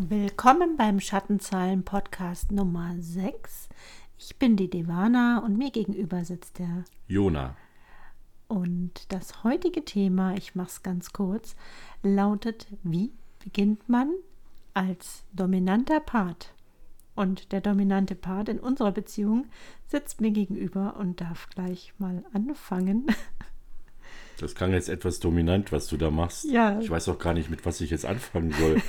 Willkommen beim Schattenzahlen-Podcast Nummer 6. Ich bin die Devana und mir gegenüber sitzt der Jona. Und das heutige Thema, ich mache es ganz kurz, lautet: Wie beginnt man als dominanter Part? Und der dominante Part in unserer Beziehung sitzt mir gegenüber und darf gleich mal anfangen. Das klang jetzt etwas dominant, was du da machst. Ja. Ich weiß auch gar nicht, mit was ich jetzt anfangen soll.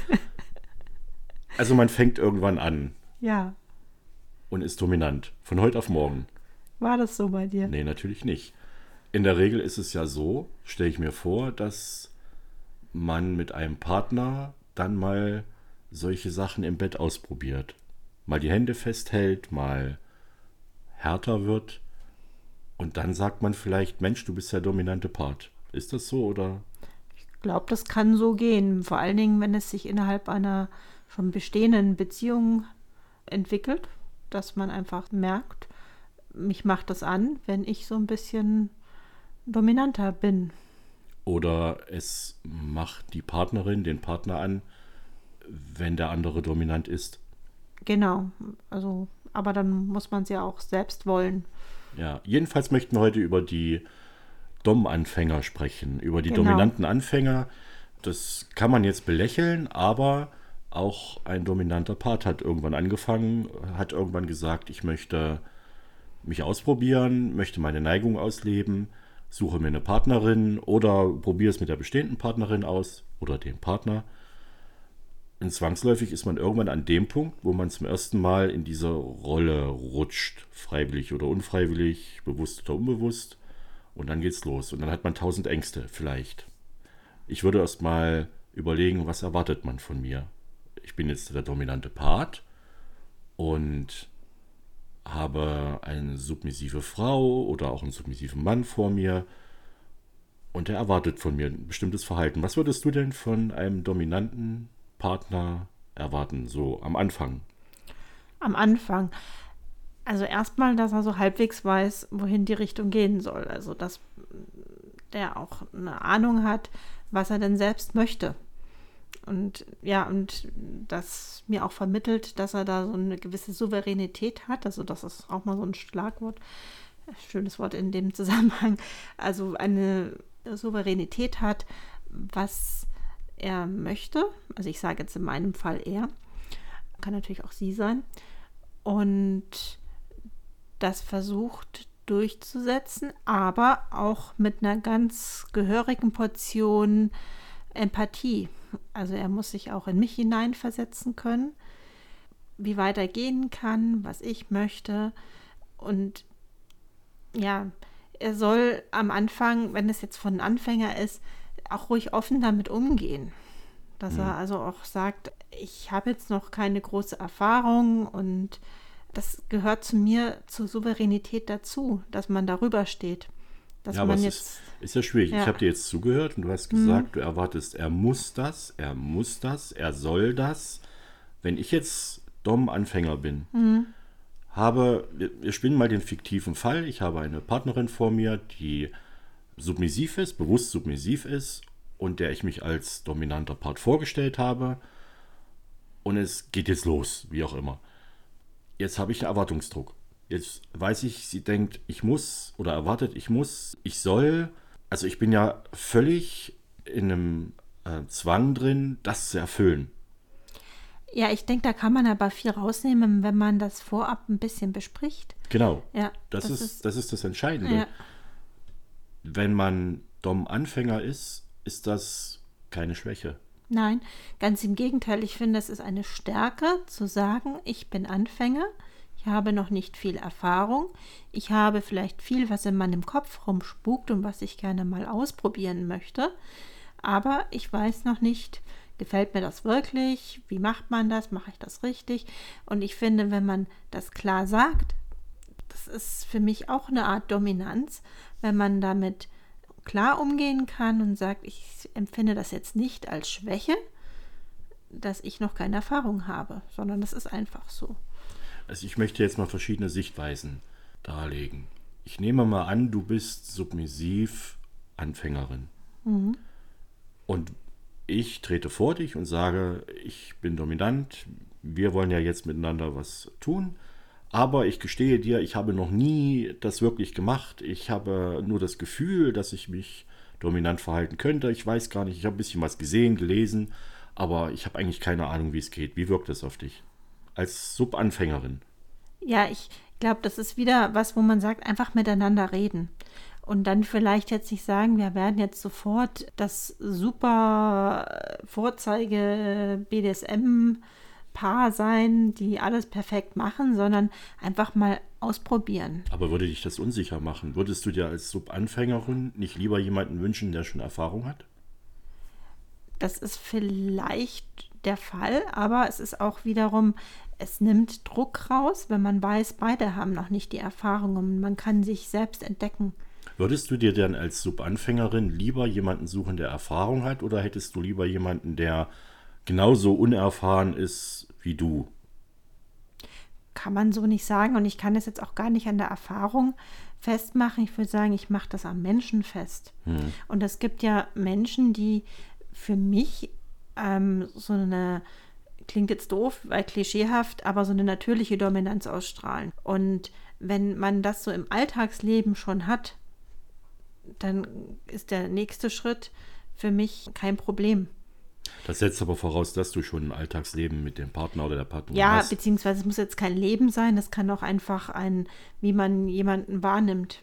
Also man fängt irgendwann an Ja, und ist dominant. Von heute auf morgen. war das so bei dir? Nee, natürlich nicht. In der Regel ist es ja so, stelle ich mir vor, dass man mit einem Partner dann mal solche Sachen im Bett ausprobiert. Mal die Hände festhält, mal härter wird. Und dann sagt man vielleicht: Mensch, du bist der dominante Part. Ist das so oder? Ich glaube, das kann so gehen. Vor allen Dingen, wenn es sich innerhalb einer schon bestehenden Beziehung entwickelt, dass man einfach merkt, mich macht das an, wenn ich so ein bisschen dominanter bin. Oder es macht die Partnerin den Partner an, wenn der andere dominant ist. Genau, also, aber dann muss man es ja auch selbst wollen. Ja, jedenfalls möchten wir heute über die Dom-Anfänger sprechen, über die Genau. dominanten Anfänger. Das kann man jetzt belächeln, aber auch ein dominanter Part hat irgendwann angefangen, hat irgendwann gesagt: Ich möchte mich ausprobieren, möchte meine Neigung ausleben, suche mir eine Partnerin oder probiere es mit der bestehenden Partnerin aus oder dem Partner. Und zwangsläufig ist man irgendwann an dem Punkt, wo man zum ersten Mal in diese Rolle rutscht, freiwillig oder unfreiwillig, bewusst oder unbewusst. Und dann geht's los. Und dann hat man 1000 Ängste vielleicht. Ich würde erst mal überlegen, was erwartet man von mir? Ich bin jetzt der dominante Part und habe eine submissive Frau oder auch einen submissiven Mann vor mir. Und der erwartet von mir ein bestimmtes Verhalten. Was würdest du denn von einem dominanten Partner erwarten, so am Anfang? Am Anfang. Also erstmal, dass er so halbwegs weiß, wohin die Richtung gehen soll. Also, dass der auch eine Ahnung hat, was er denn selbst möchte. Und ja, und das mir auch vermittelt, dass er da so eine gewisse Souveränität hat. Also das ist auch mal so ein Schlagwort, schönes Wort in dem Zusammenhang. Also eine Souveränität hat, was er möchte. Also ich sage jetzt in meinem Fall er, kann natürlich auch sie sein. Und das versucht durchzusetzen, aber auch mit einer ganz gehörigen Portion Empathie. Also er muss sich auch in mich hineinversetzen können, wie weit er gehen kann, was ich möchte. Und ja, er soll am Anfang, wenn es jetzt von einem Anfänger ist, auch ruhig offen damit umgehen. Dass er also auch sagt, ich habe jetzt noch keine große Erfahrung und das gehört zu mir, zur Souveränität dazu, dass man darüber steht. Dass Ja, aber man es jetzt, ist ja schwierig. Ja. Ich habe dir jetzt zugehört und du hast gesagt, du erwartest, er muss das, er soll das. Wenn ich jetzt Dom-Anfänger bin, wir spielen mal den fiktiven Fall, ich habe eine Partnerin vor mir, die submissiv ist, bewusst submissiv ist und der ich mich als dominanter Part vorgestellt habe und es geht jetzt los, wie auch immer. Jetzt habe ich einen Erwartungsdruck. Jetzt weiß ich, sie denkt, ich muss oder erwartet, ich muss, ich soll. Also ich bin ja völlig in einem Zwang drin, das zu erfüllen. ja, ich denke, da kann man aber viel rausnehmen, wenn man das vorab ein bisschen bespricht. Genau, Ja, das ist das Entscheidende. ja, Wenn man Dom-Anfänger ist, ist das keine Schwäche. nein, ganz im Gegenteil. Ich finde, es ist eine Stärke zu sagen, ich bin Anfänger, ich habe noch nicht viel Erfahrung, ich habe vielleicht viel, was in meinem Kopf rumspukt und was ich gerne mal ausprobieren möchte, aber ich weiß noch nicht, gefällt mir das wirklich, wie macht man das, mache ich das richtig? Und ich finde, wenn man das klar sagt, das ist für mich auch eine Art Dominanz, wenn man damit klar umgehen kann und sagt, ich empfinde das jetzt nicht als Schwäche, dass ich noch keine Erfahrung habe, sondern das ist einfach so. Also ich möchte jetzt mal verschiedene Sichtweisen darlegen. Ich nehme mal an, du bist submissiv Anfängerin. Und ich trete vor dich und sage, ich bin dominant, wir wollen ja jetzt miteinander was tun, aber ich gestehe dir, ich habe noch nie das wirklich gemacht. Ich habe nur das Gefühl, dass ich mich dominant verhalten könnte. Ich weiß gar nicht, ich habe ein bisschen was gesehen, gelesen, aber ich habe eigentlich keine Ahnung, wie es geht. Wie wirkt das auf dich? Als Subanfängerin. Ja, ich glaube, das ist wieder was, wo man sagt, einfach miteinander reden. Und dann vielleicht jetzt nicht sagen, wir werden jetzt sofort das super Vorzeige BDSM-Paar sein, die alles perfekt machen, sondern einfach mal ausprobieren. Aber würde dich das unsicher machen? Würdest du dir als Subanfängerin nicht lieber jemanden wünschen, der schon Erfahrung hat? Das ist vielleicht der Fall, aber es ist auch wiederum, es nimmt Druck raus, wenn man weiß, beide haben noch nicht die Erfahrung und man kann sich selbst entdecken. Würdest du dir denn als Subanfängerin lieber jemanden suchen, der Erfahrung hat, oder hättest du lieber jemanden, der genauso unerfahren ist wie du? Kann man so nicht sagen und ich kann das jetzt auch gar nicht an der Erfahrung festmachen. Ich würde sagen, ich mache das am Menschen fest. Und es gibt ja Menschen, die für mich so eine, klingt jetzt doof, weil klischeehaft, aber so eine natürliche Dominanz ausstrahlen. Und wenn man das so im Alltagsleben schon hat, dann ist der nächste Schritt für mich kein Problem. Das setzt aber voraus, dass du schon ein Alltagsleben mit dem Partner oder der Partnerin Ja, hast. beziehungsweise es muss jetzt kein Leben sein, es kann auch einfach wie man jemanden wahrnimmt.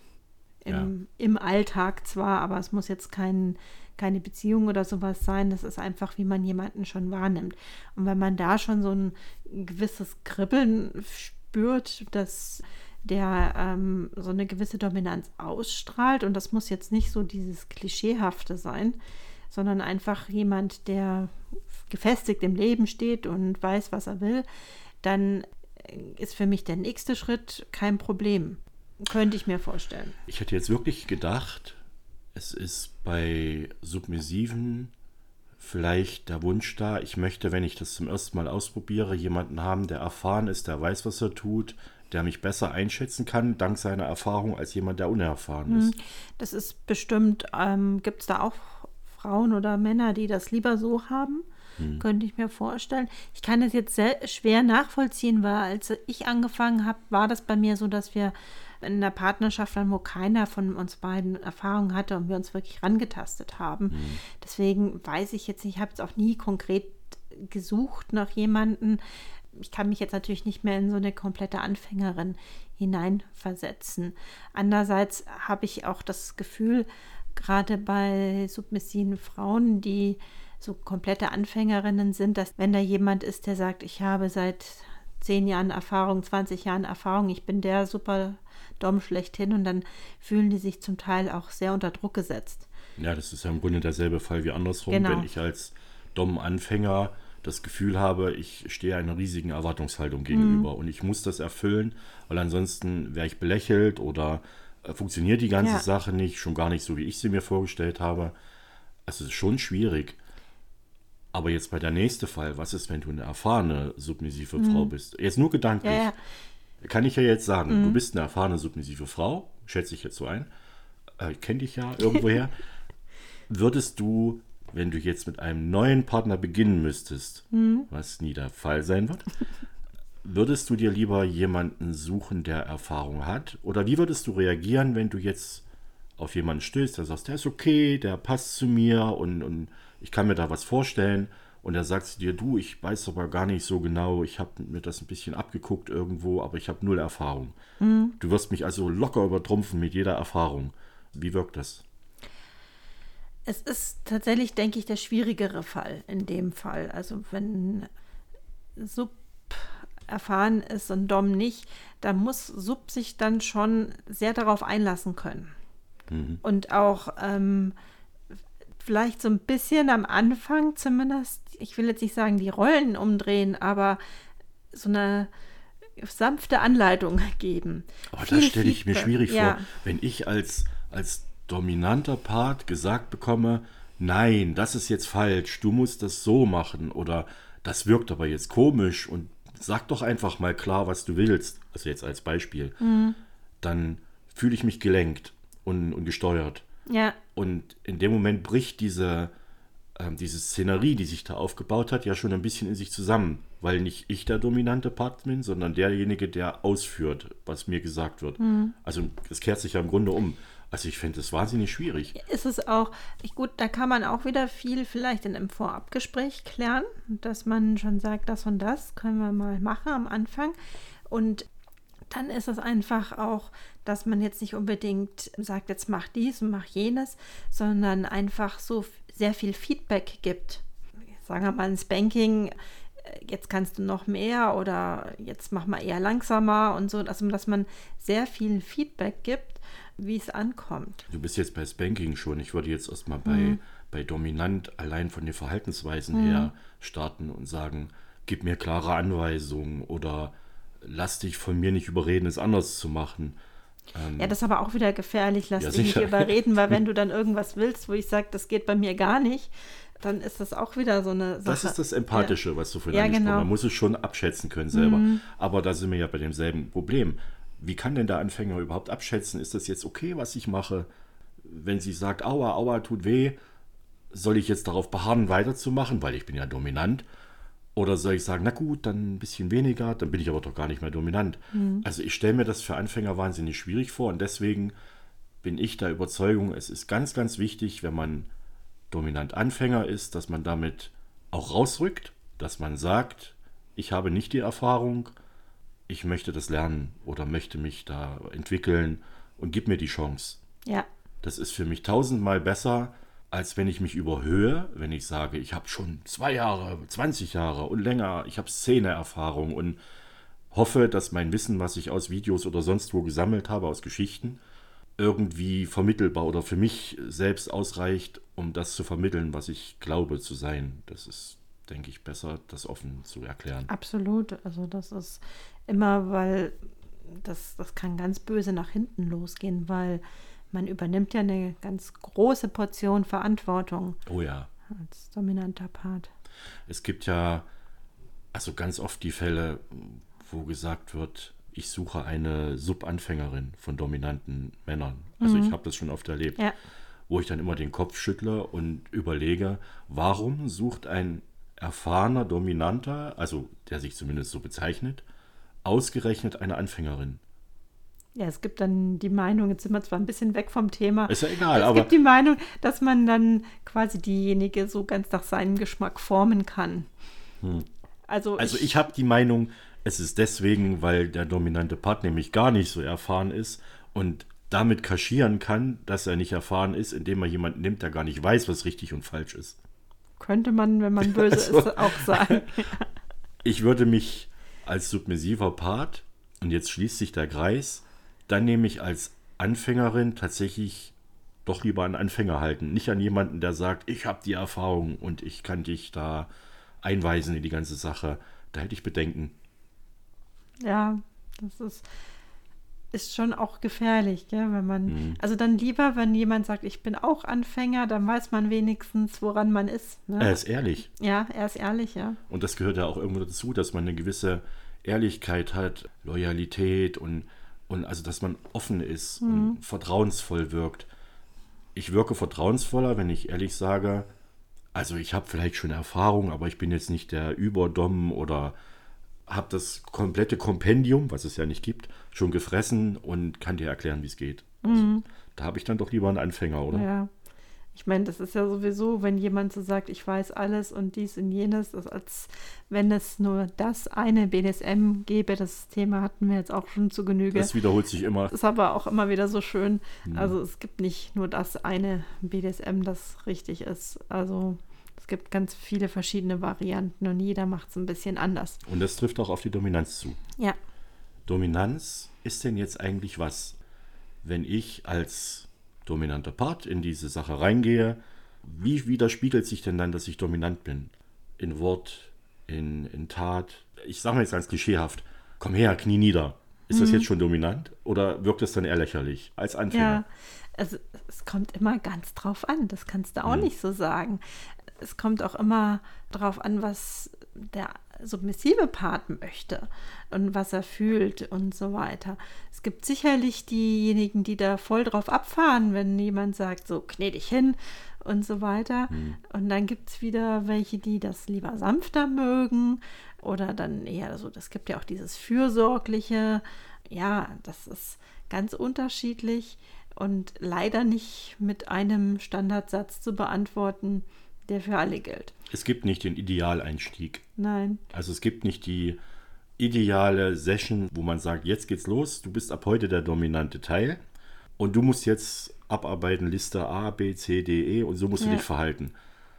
Im Alltag zwar, aber es muss jetzt keine Beziehung oder sowas sein. Das ist einfach, wie man jemanden schon wahrnimmt. Und wenn man da schon so ein gewisses Kribbeln spürt, dass der so eine gewisse Dominanz ausstrahlt, und das muss jetzt nicht so dieses Klischeehafte sein, sondern einfach jemand, der gefestigt im Leben steht und weiß, was er will, dann ist für mich der nächste Schritt kein Problem. Könnte ich mir vorstellen. Ich hätte jetzt wirklich gedacht, es ist bei Submissiven vielleicht der Wunsch da, ich möchte, wenn ich das zum ersten Mal ausprobiere, jemanden haben, der erfahren ist, der weiß, was er tut, der mich besser einschätzen kann, dank seiner Erfahrung, als jemand, der unerfahren ist. Das ist bestimmt, gibt es da auch Frauen oder Männer, die das lieber so haben? Könnte ich mir vorstellen. Ich kann das jetzt schwer nachvollziehen, weil als ich angefangen habe, war das bei mir so, dass wir in einer Partnerschaft waren, wo keiner von uns beiden Erfahrung hatte und wir uns wirklich rangetastet haben. Deswegen weiß ich jetzt nicht, ich habe es auch nie konkret gesucht nach jemandem. Ich kann mich jetzt natürlich nicht mehr in so eine komplette Anfängerin hineinversetzen. Andererseits habe ich auch das Gefühl, gerade bei submissiven Frauen, die so komplette Anfängerinnen sind, dass wenn da jemand ist, der sagt, ich habe seit 10 Jahren Erfahrung, 20 Jahren Erfahrung, ich bin der super Dom schlechthin, und dann fühlen die sich zum Teil auch sehr unter Druck gesetzt. Ja, das ist ja im Grunde derselbe Fall wie andersrum, Genau. wenn ich als Dom-Anfänger das Gefühl habe, ich stehe einer riesigen Erwartungshaltung gegenüber und ich muss das erfüllen, weil ansonsten wäre ich belächelt oder funktioniert die ganze Sache nicht, schon gar nicht so, wie ich sie mir vorgestellt habe. Also es ist schon schwierig. Aber jetzt bei der nächste Fall, was ist, wenn du eine erfahrene submissive Frau bist? Jetzt nur gedanklich. Ja. Kann ich ja jetzt sagen, du bist eine erfahrene submissive Frau, schätze ich jetzt so ein. Ich kenne dich ja irgendwoher. Würdest du, wenn du jetzt mit einem neuen Partner beginnen müsstest, was nie der Fall sein wird, würdest du dir lieber jemanden suchen, der Erfahrung hat? Oder wie würdest du reagieren, wenn du jetzt auf jemanden stößt, der sagt, der ist okay, der passt zu mir und ich kann mir da was vorstellen, und er sagt zu dir, du, ich weiß aber gar nicht so genau, ich habe mir das ein bisschen abgeguckt irgendwo, aber ich habe 0 Erfahrung. Du wirst mich also locker übertrumpfen mit jeder Erfahrung. Wie wirkt das? Es ist tatsächlich, denke ich, der schwierigere Fall in dem Fall. Also wenn Sub erfahren ist und Dom nicht, dann muss Sub sich dann schon sehr darauf einlassen können. Und auch vielleicht so ein bisschen am Anfang zumindest, ich will jetzt nicht sagen, die Rollen umdrehen, aber so eine sanfte Anleitung geben. Aber das stelle ich mir Feedback, schwierig ja. vor, wenn ich als dominanter Part gesagt bekomme, nein, das ist jetzt falsch, du musst das so machen oder das wirkt aber jetzt komisch und sag doch einfach mal klar, was du willst, also jetzt als Beispiel, dann fühle ich mich gelenkt und gesteuert. Ja. Und in dem Moment bricht diese diese Szenerie, die sich da aufgebaut hat, ja schon ein bisschen in sich zusammen. Weil nicht ich der dominante Part bin, sondern derjenige, der ausführt, was mir gesagt wird. Also es kehrt sich ja im Grunde um. Also ich finde das wahnsinnig schwierig. Ist es auch, gut, da kann man auch wieder viel vielleicht in einem Vorabgespräch klären, dass man schon sagt, das und das können wir mal machen am Anfang. Und dann ist es einfach auch, dass man jetzt nicht unbedingt sagt, jetzt mach dies und mach jenes, sondern einfach so sehr viel Feedback gibt. Sagen wir mal ein Spanking, jetzt kannst du noch mehr oder jetzt mach mal eher langsamer und so, also dass man sehr viel Feedback gibt, wie es ankommt. Du bist jetzt bei Spanking schon. Ich würde jetzt erstmal bei Dominant allein von den Verhaltensweisen her starten und sagen, gib mir klare Anweisungen oder lass dich von mir nicht überreden, es anders zu machen. Ja, das ist aber auch wieder gefährlich, lass Ja, dich nicht sicher. überreden, weil wenn du dann irgendwas willst, wo ich sage, das geht bei mir gar nicht, dann ist das auch wieder so eine Sache. Das ist das Empathische, was du vorhin Ja, angesprochen hast. genau. Man muss es schon abschätzen können selber. Aber da sind wir ja bei demselben Problem. Wie kann denn der Anfänger überhaupt abschätzen, ist das jetzt okay, was ich mache? Wenn sie sagt, aua, aua, tut weh, soll ich jetzt darauf beharren, weiterzumachen, weil ich bin ja dominant? Oder soll ich sagen, na gut, dann ein bisschen weniger, dann bin ich aber doch gar nicht mehr dominant. Also ich stelle mir das für Anfänger wahnsinnig schwierig vor und deswegen bin ich der Überzeugung, es ist ganz, ganz wichtig, wenn man dominant Anfänger ist, dass man damit auch rausrückt, dass man sagt, ich habe nicht die Erfahrung, ich möchte das lernen oder möchte mich da entwickeln und gib mir die Chance. Ja, Das ist für mich 1000-mal besser, als wenn ich mich überhöhe, wenn ich sage, ich habe schon 2 Jahre, 20 Jahre und länger, ich habe Szeneerfahrung und hoffe, dass mein Wissen, was ich aus Videos oder sonst wo gesammelt habe, aus Geschichten, irgendwie vermittelbar oder für mich selbst ausreicht, um das zu vermitteln, was ich glaube zu sein. Das ist, denke ich, besser, das offen zu erklären. absolut. Also das ist immer, weil das kann ganz böse nach hinten losgehen, weil man übernimmt ja eine ganz große Portion Verantwortung Oh ja. als dominanter Part. Es gibt ja also ganz oft die Fälle, wo gesagt wird, ich suche eine Subanfängerin von dominanten Männern. Also ich habe das schon oft erlebt, Ja, wo ich dann immer den Kopf schüttle und überlege, warum sucht ein erfahrener Dominanter, also der sich zumindest so bezeichnet, ausgerechnet eine Anfängerin? ja, es gibt dann die Meinung, jetzt sind wir zwar ein bisschen weg vom Thema, Ist ja egal, es aber gibt die Meinung, dass man dann quasi diejenige so ganz nach seinem Geschmack formen kann. Also ich habe die Meinung, es ist deswegen, weil der dominante Part nämlich gar nicht so erfahren ist und damit kaschieren kann, dass er nicht erfahren ist, indem er jemanden nimmt, der gar nicht weiß, was richtig und falsch ist. könnte man, wenn man böse Also- ist, auch sagen. Ich würde mich als submissiver Part, und jetzt schließt sich der Kreis, dann nehme ich als Anfängerin tatsächlich doch lieber einen Anfänger halten. Nicht an jemanden, der sagt, ich habe die Erfahrung und ich kann dich da einweisen in die ganze Sache. Da hätte ich Bedenken. Ja, das ist schon auch gefährlich, gell, wenn man, also dann lieber, wenn jemand sagt, ich bin auch Anfänger, dann weiß man wenigstens, woran man ist. Ne? Er ist ehrlich. Ja, er ist ehrlich, ja. Und das gehört ja auch irgendwo dazu, dass man eine gewisse Ehrlichkeit hat, Loyalität und also, dass man offen ist und vertrauensvoll wirkt. Ich wirke vertrauensvoller, wenn ich ehrlich sage, also ich habe vielleicht schon Erfahrung, aber ich bin jetzt nicht der Überdom oder habe das komplette Kompendium, was es ja nicht gibt, schon gefressen und kann dir erklären, wie es geht. Also, da habe ich dann doch lieber einen Anfänger, oder? Ja. Ich meine, das ist ja sowieso, wenn jemand so sagt, ich weiß alles und dies und jenes, das als wenn es nur das eine BDSM gäbe, das Thema hatten wir jetzt auch schon zu Genüge. Das wiederholt sich immer. Das ist aber auch immer wieder so schön. Also es gibt nicht nur das eine BDSM, das richtig ist. Also es gibt ganz viele verschiedene Varianten und jeder macht es ein bisschen anders. Und das trifft auch auf die Dominanz zu. Ja, Dominanz ist denn jetzt eigentlich was? Wenn ich als dominanter Part in diese Sache reingehe, wie widerspiegelt sich denn dann, dass ich dominant bin? In Wort, in Tat? Ich sage mal jetzt ganz klischeehaft, komm her, knie nieder. Ist das jetzt schon dominant oder wirkt das dann eher lächerlich als Anfänger? ja. Also es kommt immer ganz drauf an. Das kannst du auch nicht so sagen. Es kommt auch immer drauf an, was der submissive Part möchte und was er fühlt und so weiter. Es gibt sicherlich diejenigen, die da voll drauf abfahren, wenn jemand sagt, so knie dich hin und so weiter. Und dann gibt es wieder welche, die das lieber sanfter mögen oder dann eher so, das gibt ja auch dieses Fürsorgliche. Ja, das ist ganz unterschiedlich und leider nicht mit einem Standardsatz zu beantworten, der für alle gilt. Es gibt nicht den Idealeinstieg. Nein. Also es gibt nicht die ideale Session, wo man sagt, jetzt geht's los, du bist ab heute der dominante Teil und du musst jetzt abarbeiten, Liste A, B, C, D, E und so musst du dich verhalten.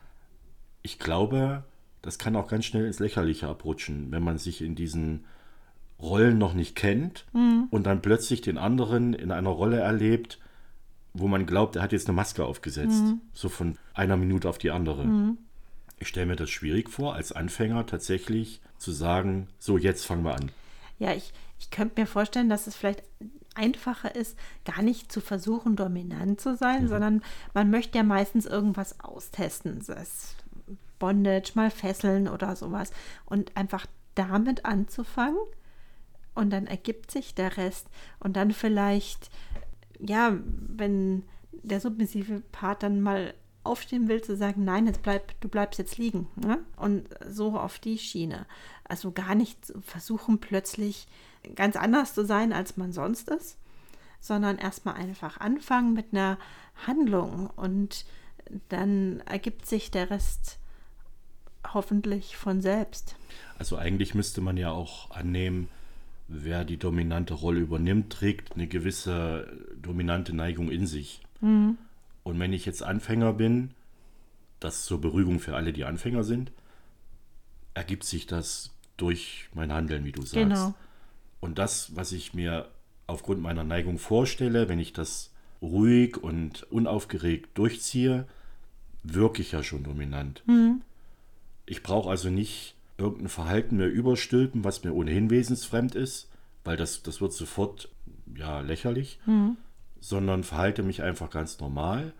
Ich glaube, das kann auch ganz schnell ins Lächerliche abrutschen, wenn man sich in diesen Rollen noch nicht kennt und dann plötzlich den anderen in einer Rolle erlebt, wo man glaubt, er hat jetzt eine Maske aufgesetzt. So von einer Minute auf die andere. Ich stelle mir das schwierig vor, als Anfänger tatsächlich zu sagen, so jetzt fangen wir an. Ja, ich könnte mir vorstellen, dass es vielleicht einfacher ist, gar nicht zu versuchen, dominant zu sein, sondern man möchte ja meistens irgendwas austesten. Sei es Bondage, mal Fesseln oder sowas. Und einfach damit anzufangen und dann ergibt sich der Rest. Und dann vielleicht, ja, wenn der submissive Part dann mal aufstehen will, zu sagen, nein, du bleibst jetzt liegen. Ne? Und so auf die Schiene. Also gar nicht versuchen, plötzlich ganz anders zu sein, als man sonst ist, sondern erstmal einfach anfangen mit einer Handlung und dann ergibt sich der Rest hoffentlich von selbst. Also eigentlich müsste man ja auch annehmen, wer die dominante Rolle übernimmt, trägt eine gewisse dominante Neigung in sich. Und wenn ich jetzt Anfänger bin, das zur Beruhigung für alle, die Anfänger sind, ergibt sich das durch mein Handeln, wie du sagst. Genau. Und das, was ich mir aufgrund meiner Neigung vorstelle, wenn ich das ruhig und unaufgeregt durchziehe, wirke ich ja schon dominant. Ich brauche also nicht irgendein Verhalten mehr überstülpen, was mir ohnehin wesensfremd ist, weil das wird sofort lächerlich, sondern verhalte mich einfach ganz normal.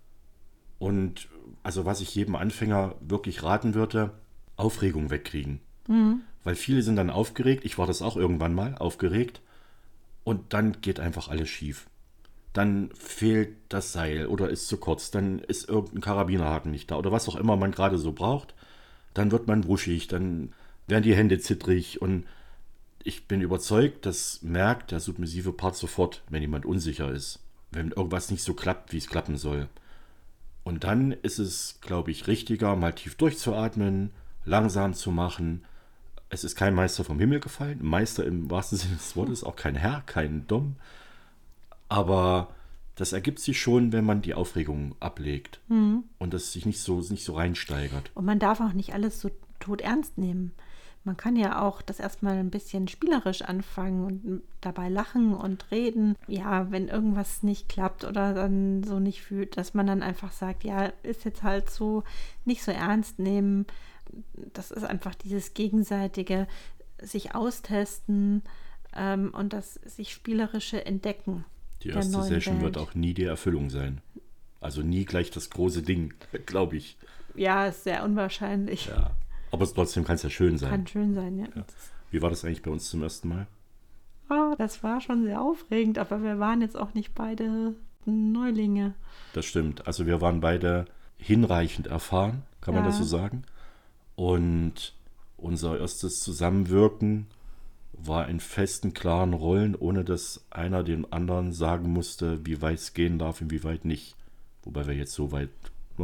Und also was ich jedem Anfänger wirklich raten würde, Aufregung wegkriegen. Weil viele sind dann aufgeregt, ich war das auch irgendwann mal, aufgeregt, und dann geht einfach alles schief. Dann fehlt das Seil oder ist zu kurz, dann ist irgendein Karabinerhaken nicht da oder was auch immer man gerade so braucht. Dann wird man wuschig, dann werden die Hände zittrig und ich bin überzeugt, das merkt der submissive Part sofort, wenn jemand unsicher ist, wenn irgendwas nicht so klappt, wie es klappen soll. Und dann ist es, glaube ich, richtiger, mal tief durchzuatmen, langsam zu machen. Es ist kein Meister vom Himmel gefallen, Meister im wahrsten Sinne des Wortes, auch kein Herr, kein Dom. Aber das ergibt sich schon, wenn man die Aufregung ablegt und das sich nicht so reinsteigert. Und man darf auch nicht alles so todernst nehmen. Man kann ja auch das erstmal ein bisschen spielerisch anfangen und dabei lachen und reden. Ja, wenn irgendwas nicht klappt oder dann so nicht fühlt, dass man dann einfach sagt, ja, ist jetzt halt so, nicht so ernst nehmen. Das ist einfach dieses gegenseitige sich austesten und das sich spielerische Entdecken. Die erste Session wird auch nie die Erfüllung sein. Also nie gleich das große Ding, glaube ich. Ja, ist sehr unwahrscheinlich. Ja, aber trotzdem kann es ja schön sein. Kann schön sein, ja. Wie war das eigentlich bei uns zum ersten Mal? Oh, das war schon sehr aufregend, aber wir waren jetzt auch nicht beide Neulinge. Das stimmt. Also wir waren beide hinreichend erfahren, kann man das so sagen. Und unser erstes Zusammenwirken war in festen, klaren Rollen, ohne dass einer dem anderen sagen musste, wie weit es gehen darf und wie weit nicht. Wobei wir jetzt so weit,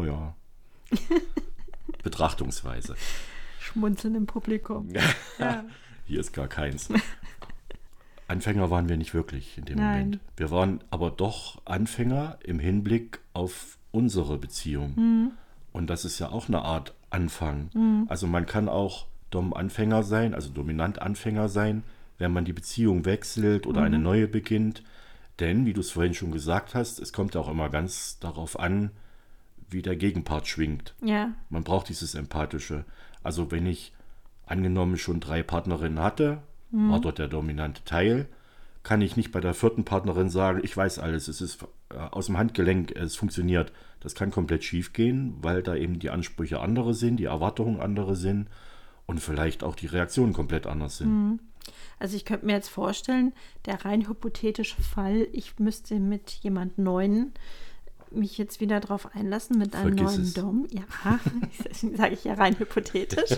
betrachtungsweise. Schmunzeln im Publikum. Ja. Hier ist gar keins. Anfänger waren wir nicht wirklich in dem Moment. Wir waren aber doch Anfänger im Hinblick auf unsere Beziehung. Und das ist ja auch eine Art Anfang. Also man kann auch Dom-Anfänger sein, also Dominant-Anfänger sein, wenn man die Beziehung wechselt oder eine neue beginnt. Denn, wie du es vorhin schon gesagt hast, es kommt ja auch immer ganz darauf an, wie der Gegenpart schwingt. Ja. Man braucht dieses Empathische. Also wenn ich angenommen schon 3 Partnerinnen hatte, war dort der dominante Teil, kann ich nicht bei der 4. Partnerin sagen, ich weiß alles, es ist aus dem Handgelenk, es funktioniert. Das kann komplett schief gehen, weil da eben die Ansprüche andere sind, die Erwartungen andere sind. und vielleicht auch die Reaktionen komplett anders sind. Also ich könnte mir jetzt vorstellen, der rein hypothetische Fall, ich müsste mit jemand Neuen mich jetzt wieder drauf einlassen, mit einem Vergiss neuen es. Dom. Ja, deswegen sage ich ja rein hypothetisch.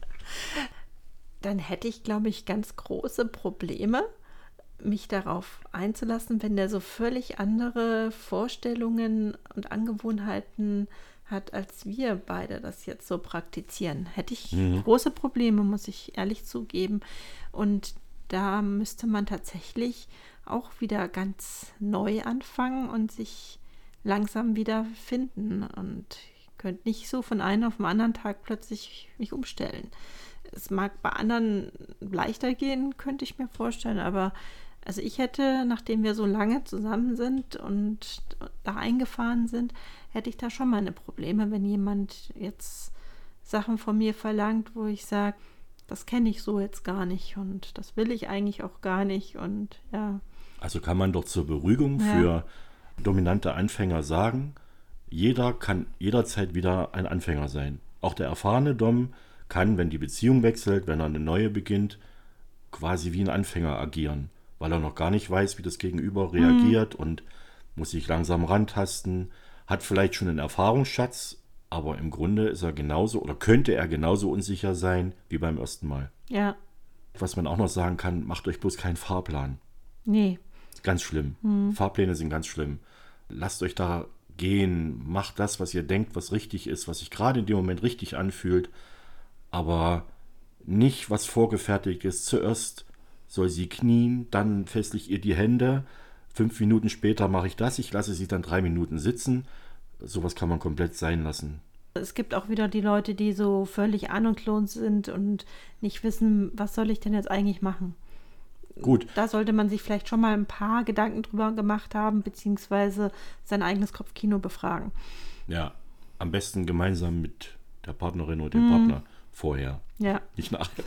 Dann hätte ich, glaube ich, ganz große Probleme, mich darauf einzulassen, wenn der so völlig andere Vorstellungen und Angewohnheiten hat, als wir beide das jetzt so praktizieren. Hätte ich große Probleme, muss ich ehrlich zugeben. Und da müsste man tatsächlich auch wieder ganz neu anfangen und sich langsam wieder finden. Und ich könnte nicht so von einem auf den anderen Tag plötzlich mich umstellen. Es mag bei anderen leichter gehen, könnte ich mir vorstellen, aber also ich hätte, nachdem wir so lange zusammen sind und da eingefahren sind, hätte ich da schon meine Probleme, wenn jemand jetzt Sachen von mir verlangt, wo ich sage, das kenne ich so jetzt gar nicht und das will ich eigentlich auch gar nicht und ja. Also kann man doch zur Beruhigung für dominante Anfänger sagen, jeder kann jederzeit wieder ein Anfänger sein. Auch der erfahrene Dom kann, wenn die Beziehung wechselt, wenn er eine neue beginnt, quasi wie ein Anfänger agieren, weil er noch gar nicht weiß, wie das Gegenüber reagiert und muss sich langsam rantasten, hat vielleicht schon einen Erfahrungsschatz, aber im Grunde ist er genauso oder könnte er genauso unsicher sein wie beim ersten Mal. Ja, Was man auch noch sagen kann, macht euch bloß keinen Fahrplan. nee, Ganz schlimm. Fahrpläne sind ganz schlimm. Lasst euch da gehen, macht das, was ihr denkt, was richtig ist, was sich gerade in dem Moment richtig anfühlt, aber nicht was vorgefertigt ist. Zuerst soll sie knien, dann fessle ich ihr die Hände, 5 Minuten später mache ich das, ich lasse sie dann 3 Minuten sitzen. Sowas kann man komplett sein lassen. es gibt auch wieder die Leute, die so völlig ahnungslos sind und nicht wissen, was soll ich denn jetzt eigentlich machen. Gut, Da sollte man sich vielleicht schon mal ein paar Gedanken drüber gemacht haben, beziehungsweise sein eigenes Kopfkino befragen. ja, am besten gemeinsam mit der Partnerin oder dem Partner vorher, Ja, nicht nachher.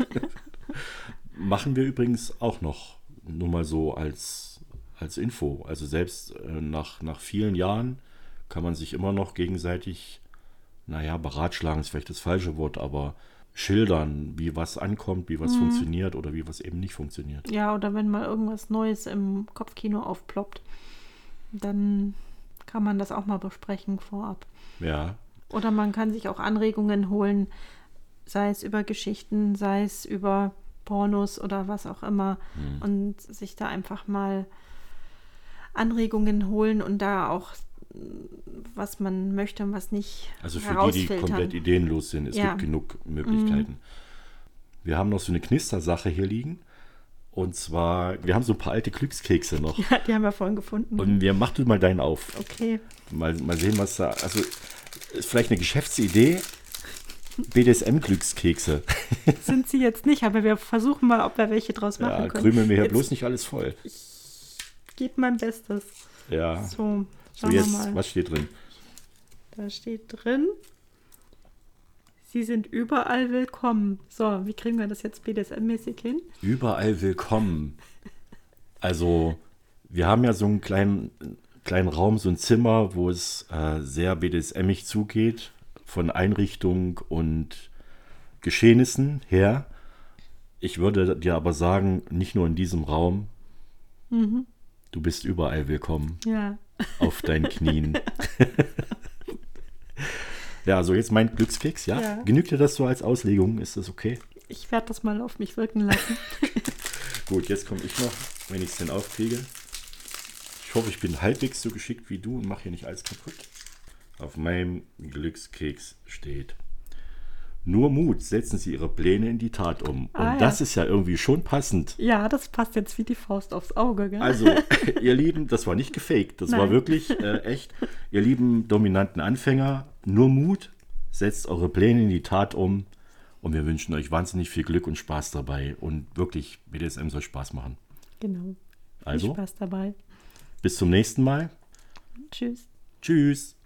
Machen wir übrigens auch noch, nur mal so als Info. Also selbst nach vielen Jahren kann man sich immer noch gegenseitig, beratschlagen ist vielleicht das falsche Wort, aber schildern, wie was ankommt, wie was funktioniert oder wie was eben nicht funktioniert. ja, oder wenn mal irgendwas Neues im Kopfkino aufploppt, dann kann man das auch mal besprechen vorab. Ja, Oder man kann sich auch Anregungen holen, sei es über Geschichten, sei es über Pornos oder was auch immer und sich da einfach mal Anregungen holen und da auch, was man möchte und was nicht also für die herausfiltern. komplett ideenlos sind, es Ja. gibt genug Möglichkeiten. Wir haben noch so eine Knistersache hier liegen. Und zwar, wir haben so ein paar alte Glückskekse noch. Ja, die haben wir vorhin gefunden. Und mach du mal deinen auf. Okay. Mal sehen, was da. Also, ist vielleicht eine Geschäftsidee. BDSM-Glückskekse. Sind sie jetzt nicht, aber wir versuchen mal, ob wir welche draus machen Ja, können. krümeln wir hier Jetzt bloß nicht alles voll. Gib mein Bestes. Ja. So, So, schauen wir jetzt, mal. was steht drin? Da steht drin, sie sind überall willkommen. So, wie kriegen wir das jetzt BDSM-mäßig hin? Überall willkommen. Also, wir haben ja so einen kleinen Raum, so ein Zimmer, wo es sehr BDSM-ig zugeht, von Einrichtung und Geschehnissen her. Ich würde dir aber sagen, nicht nur in diesem Raum, du bist überall willkommen, Ja. auf deinen Knien. Ja, so jetzt mein Glückskeks, ja? Ja. Genügt dir das so als Auslegung? Ist das okay? Ich werde das mal auf mich wirken lassen. Gut, jetzt komme ich noch, wenn ich es denn aufkriege. Ich hoffe, ich bin halbwegs so geschickt wie du und mache hier nicht alles kaputt. Auf meinem Glückskeks steht: Nur Mut, setzen Sie Ihre Pläne in die Tat um. Und Ah, ja. das ist ja irgendwie schon passend. Ja, das passt jetzt wie die Faust aufs Auge, gell? Also, ihr Lieben, das war nicht gefaked, das war Nein. wirklich echt. Ihr lieben dominanten Anfänger, nur Mut, setzt eure Pläne in die Tat um. Und wir wünschen euch wahnsinnig viel Glück und Spaß dabei. Und wirklich, BDSM soll Spaß machen. Genau. Viel Also, Spaß dabei. bis zum nächsten Mal. Tschüss. Tschüss.